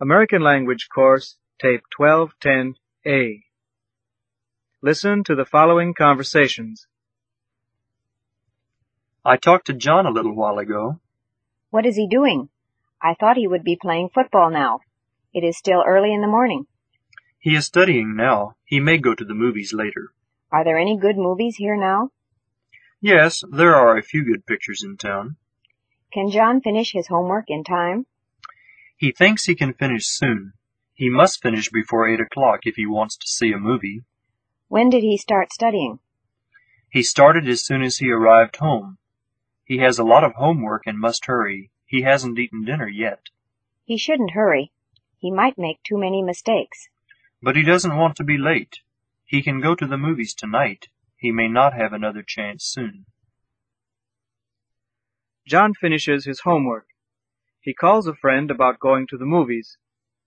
American Language Course, Tape 1210A. Listen to the following conversations. I talked to John a little while ago. What is he doing? I thought he would be playing football now. It is still early in the morning. He is studying now. He may go to the movies later. Are there any good movies here now? Yes, there are a few good pictures in town. Can John finish his homework in time? He thinks he can finish soon. He must finish before 8 o'clock if he wants to see a movie. When did he start studying? He started as soon as he arrived home. He has a lot of homework and must hurry. He hasn't eaten dinner yet. He shouldn't hurry. He might make too many mistakes. But he doesn't want to be late. He can go to the movies tonight. He may not have another chance soon. John finishes his homework. He calls a friend about going to the movies.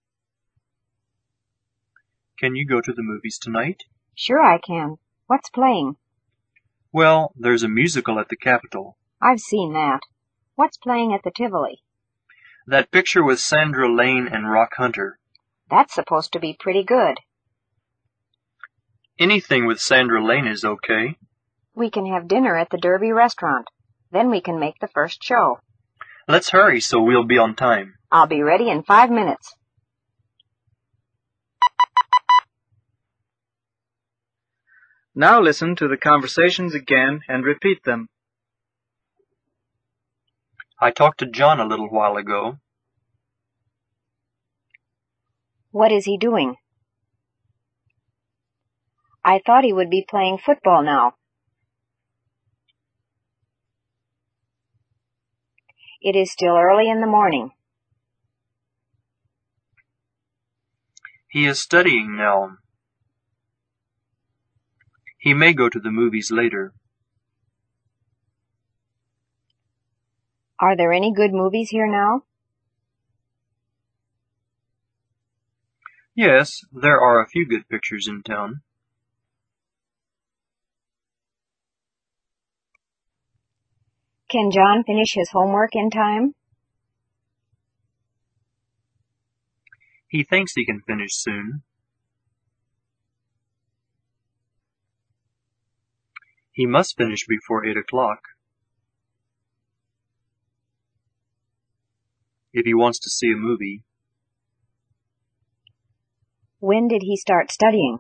Can you go to the movies tonight? Sure I can. What's playing? Well, there's a musical at the Capitol. I've seen that. What's playing at the Tivoli? That picture with Sandra Lane and Rock Hunter. That's supposed to be pretty good. Anything with Sandra Lane is okay. We can have dinner at the Derby restaurant. Then we can make the first show. Let's hurry so we'll be on time. I'll be ready in 5 minutes. Now listen to the conversations again and repeat them. I talked to John a little while ago. What is he doing? I thought he would be playing football now. It is still early in the morning. He is studying now. He may go to the movies later. Are there any good movies here now? Yes, there are a few good pictures in town. Can John finish his homework in time? He thinks he can finish soon. He must finish before 8 o'clock. If he wants to see a movie. When did he start studying?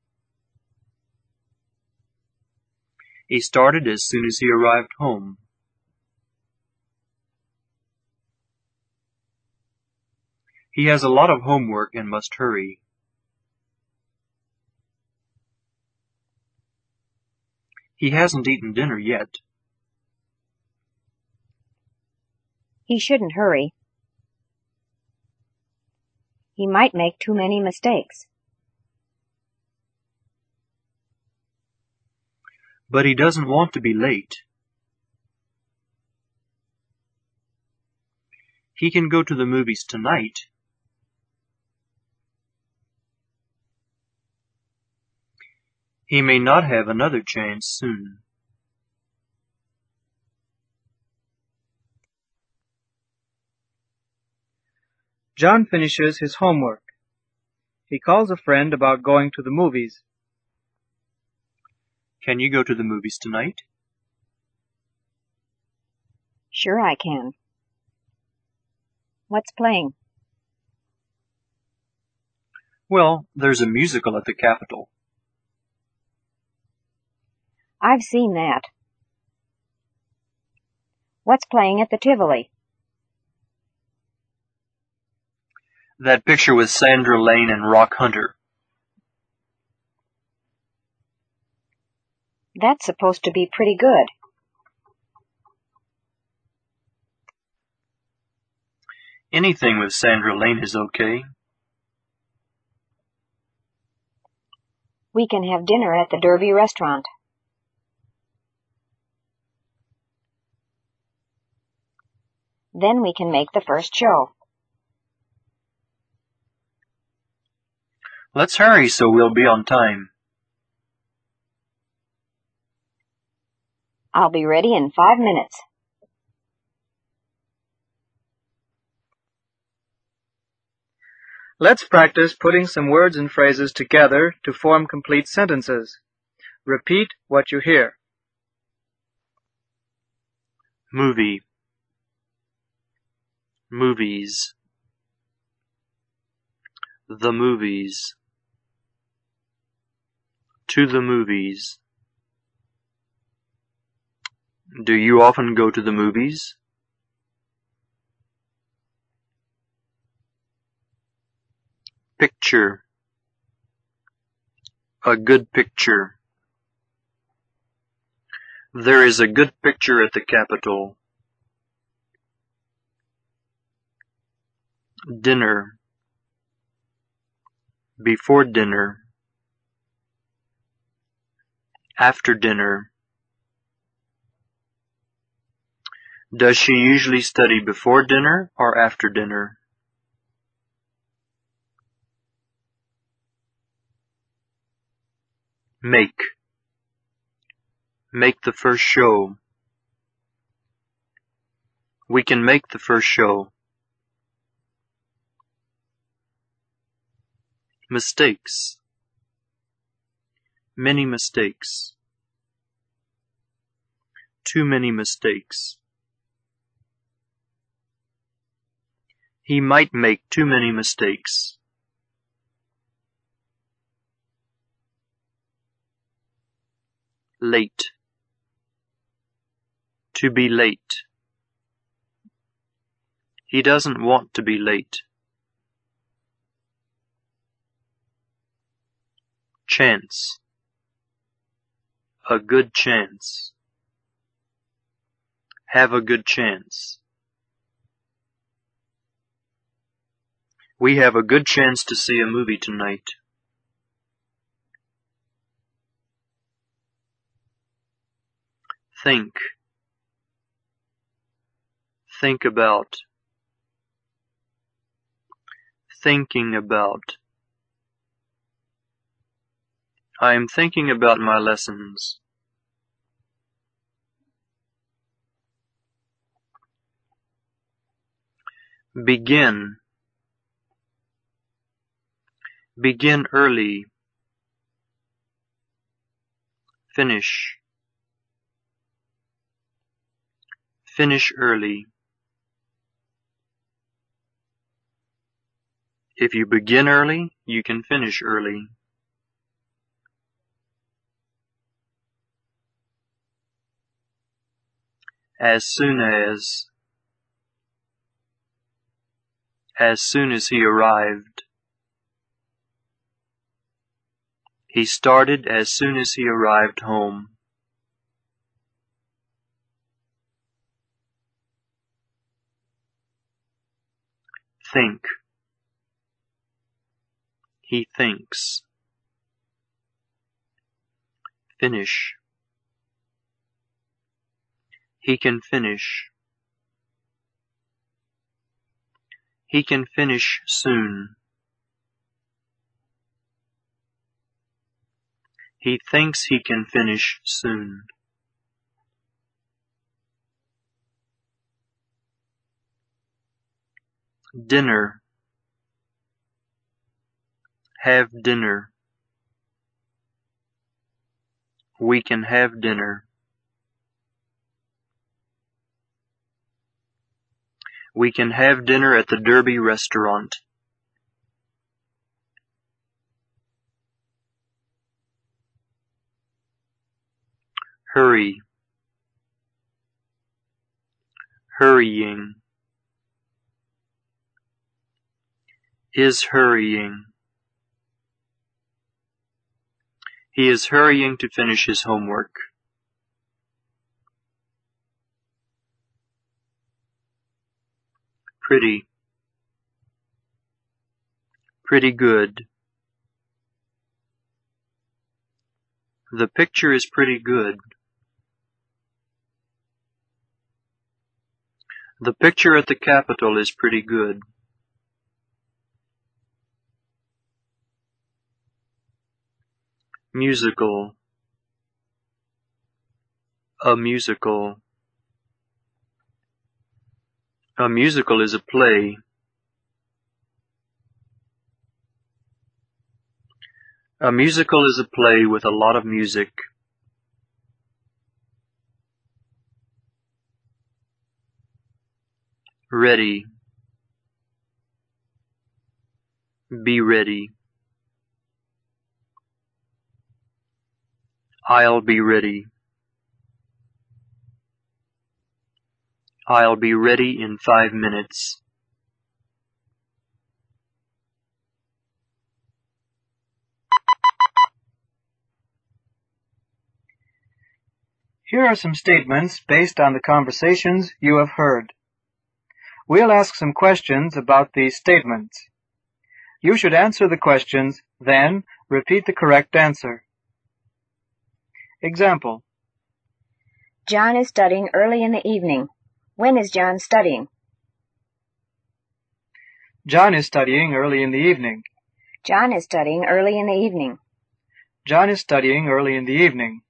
He started as soon as he arrived home. He has a lot of homework and must hurry. He hasn't eaten dinner yet. He shouldn't hurry. He might make too many mistakes. But he doesn't want to be late. He can go to the movies tonight. He may not have another chance soon. John finishes his homework. He calls a friend about going to the movies. Can you go to the movies tonight? Sure I can. What's playing? Well, there's a musical at the Capitol. I've seen that. What's playing at the Tivoli? That picture with Sandra Lane and Rock Hunter. That's supposed to be pretty good. Anything with Sandra Lane is okay. We can have dinner at the Derby restaurant. Then we can make the first show. Let's hurry so we'll be on time. I'll be ready in 5 minutes. Let's practice putting some words and phrases together to form complete sentences. Repeat what you hear. Movie, movies, the movies, to the movies. Do you often go to the movies? Picture, a good picture. There is a good picture at the Capitol. Dinner, before dinner, after dinner. Does she usually study before dinner or after dinner? Make the first show. We can make the first show. Mistakes, many mistakes, too many mistakes. He might make too many mistakes. Late, to be late. He doesn't want to be late. Chance, a good chance. Have a good chance. We have a good chance to see a movie tonight. Think about, thinking about. I am thinking about my lessons. Begin early. Finish early. If you begin early, you can finish early. As soon as he arrived. He started as soon as he arrived home. Think. He thinks. Finish. He can finish. He can finish soon. He thinks he can finish soon. Dinner. Have dinner. We can have dinner. We can have dinner at the Derby restaurant. Hurry. Hurrying. Is hurrying. He is hurrying to finish his homework. Pretty. Pretty good. The picture is pretty good. The picture at the Capitol is pretty good. Musical. A musical. A musical is a play. A musical is a play with a lot of music. Ready. Be ready. I'll be ready. I'll be ready in 5 minutes. Here are some statements based on the conversations you have heard. We'll ask some questions about these statements. You should answer the questions, then repeat the correct answer. Example: John is studying early in the evening. When is John studying? John is studying early in the evening. John is studying early in the evening. John is studying early in the evening.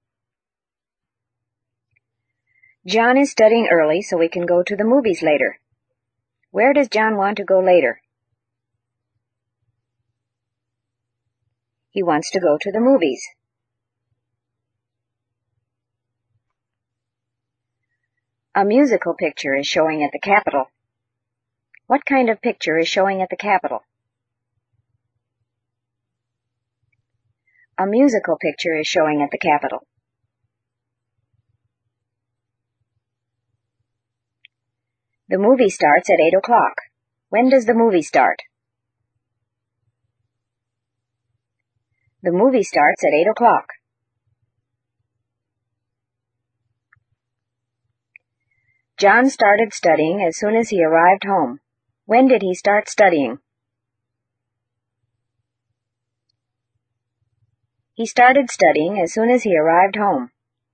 John is studying early so we can go to the movies later. Where does John want to go later? He wants to go to the movies. A musical picture is showing at the Capitol. What kind of picture is showing at the Capitol? A musical picture is showing at the Capitol. The movie starts at 8 o'clock. When does the movie start? The movie starts at 8 o'clock. John started studying as soon as he arrived home. When did he start studying? He started studying as soon as he arrived home.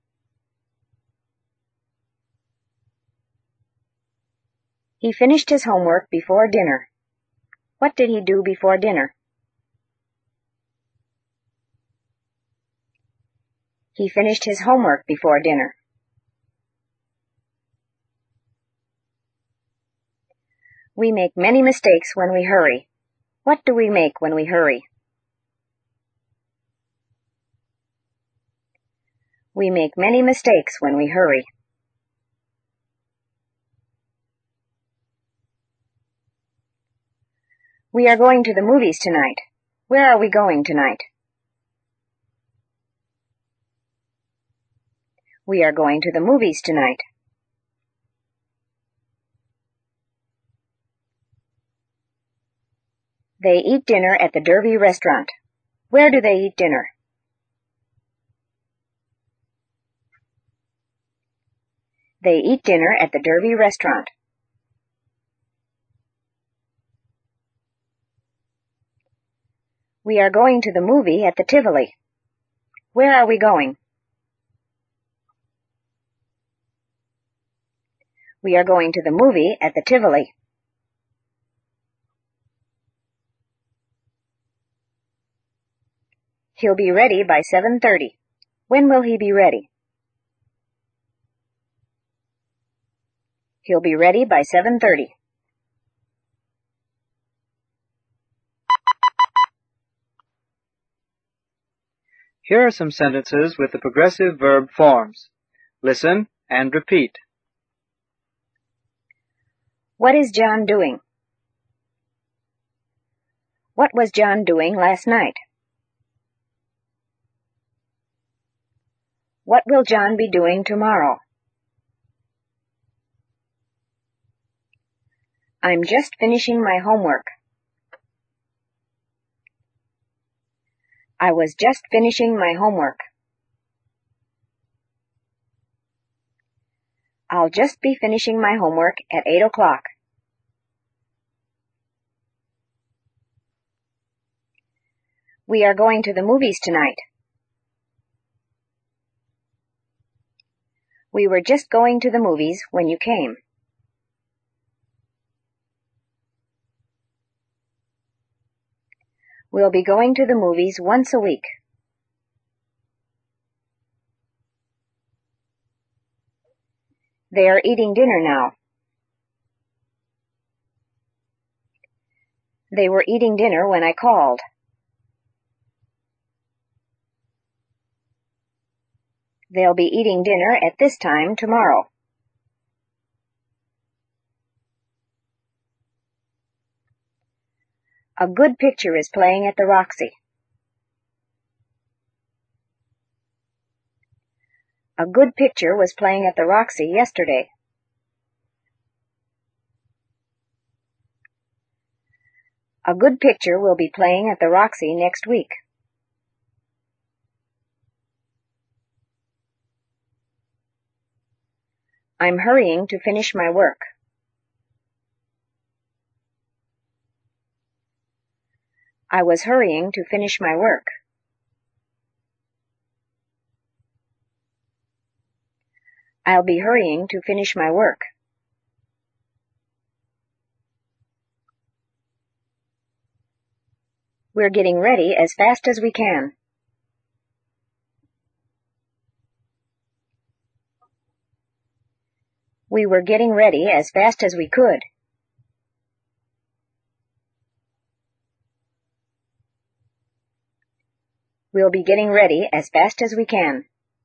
He finished his homework before dinner. What did he do before dinner? He finished his homework before dinner. We make many mistakes when we hurry. What do we make when we hurry? We make many mistakes when we hurry. We are going to the movies tonight. Where are we going tonight? We are going to the movies tonight. They eat dinner at the Derby restaurant. Where do they eat dinner? They eat dinner at the Derby restaurant. We are going to the movie at the Tivoli. Where are we going? We are going to the movie at the Tivoli. He'll be ready by 7:30. When will he be ready? He'll be ready by 7:30. Here are some sentences with the progressive verb forms. Listen and repeat. What is John doing? What was John doing last night? What will John be doing tomorrow? I'm just finishing my homework. I was just finishing my homework. I'll just be finishing my homework at 8 o'clock. We are going to the movies tonight. We were just going to the movies when you came. We'll be going to the movies once a week. They are eating dinner now. They were eating dinner when I called. They'll be eating dinner at this time tomorrow. A good picture is playing at the Roxy. A good picture was playing at the Roxy yesterday. A good picture will be playing at the Roxy next week. I'm hurrying to finish my work. I was hurrying to finish my work. I'll be hurrying to finish my work. We're getting ready as fast as we can. We were getting ready as fast as we could. We'll be getting ready as fast as we can.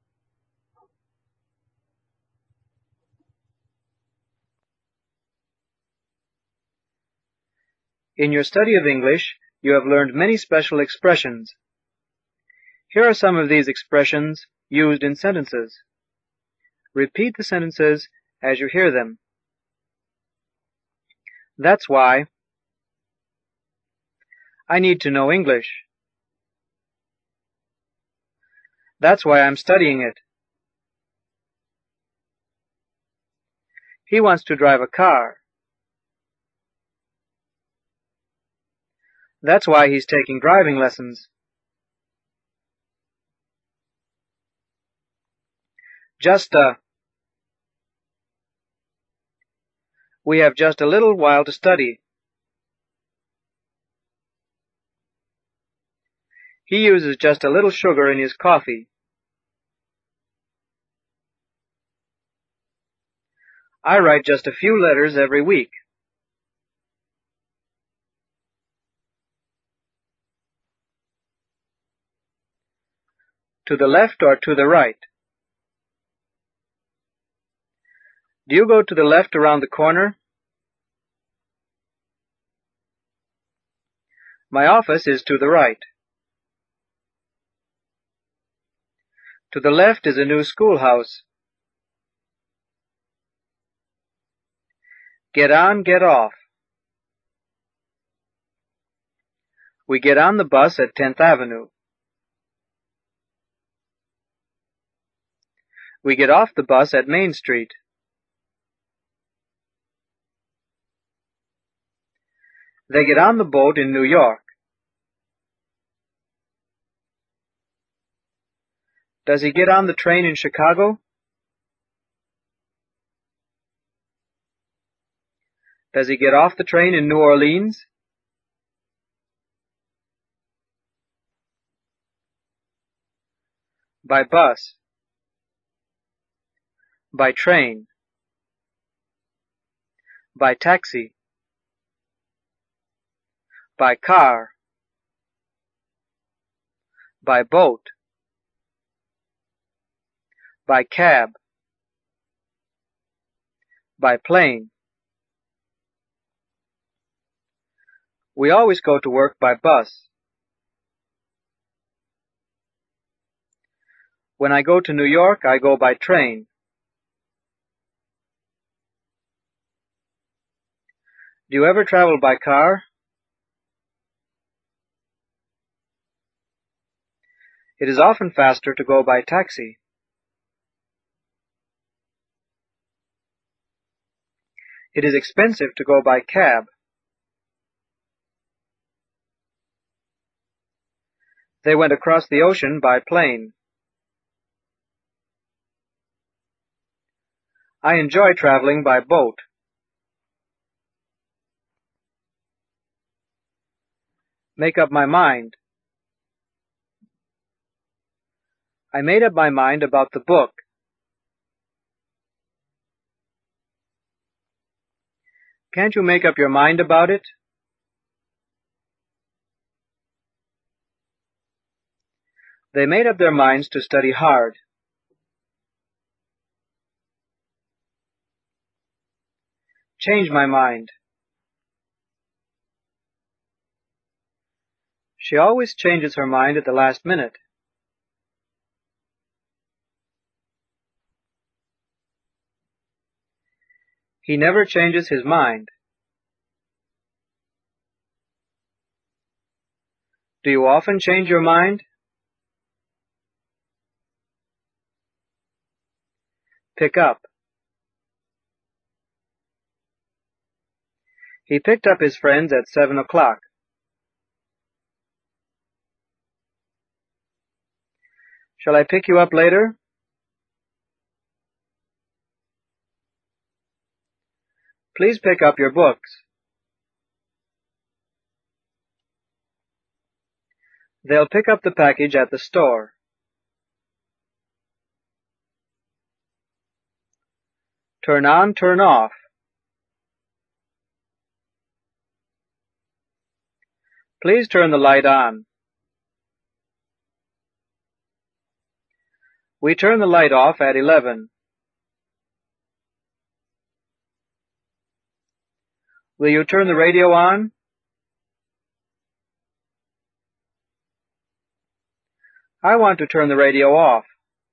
In your study of English, you have learned many special expressions. Here are some of these expressions used in sentences. Repeat the sentences as you hear them. That's why. I need to know English. That's why I'm studying it. He wants to drive a car. That's why he's taking driving lessons. Just we have just a little while to study. He uses just a little sugar in his coffee. I write just a few letters every week. To the left or to the right? Do you go to the left around the corner? My office is to the right. To the left is a new schoolhouse. Get on, get off. We get on the bus at 10th Avenue. We get off the bus at Main Street. They get on the boat in New York. Does he get on the train in Chicago? Does he get off the train in New Orleans? By bus. By train. By taxi. By car. By boat. By cab. By plane. We always go to work by bus. When I go to New York, I go by train. Do you ever travel by car? It is often faster to go by taxi. It is expensive to go by cab. They went across the ocean by plane. I enjoy traveling by boat. Make up my mind. I made up my mind about the book. Can't you make up your mind about it? They made up their minds to study hard. Change my mind. She always changes her mind at the last minute. He never changes his mind. Do you often change your mind? Pick up. He picked up his friends at 7 o'clock. Shall I pick you up later? Please pick up your books. They'll pick up the package at the store. Turn on, turn off. Please turn the light on. We turn the light off at 11. Will you turn the radio on? I want to turn the radio off.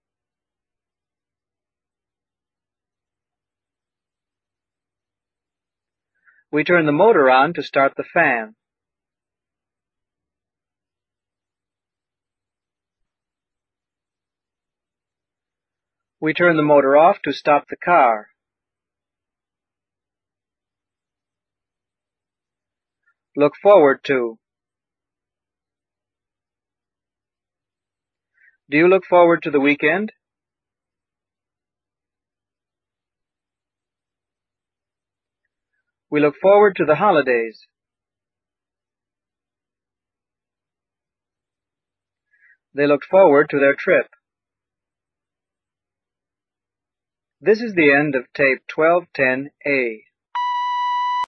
We turn the motor on to start the fan. We turn the motor off to stop the car. Look forward to. Do you look forward to the weekend? We look forward to the holidays. They looked forward to their trip. This is the end of tape 1210A.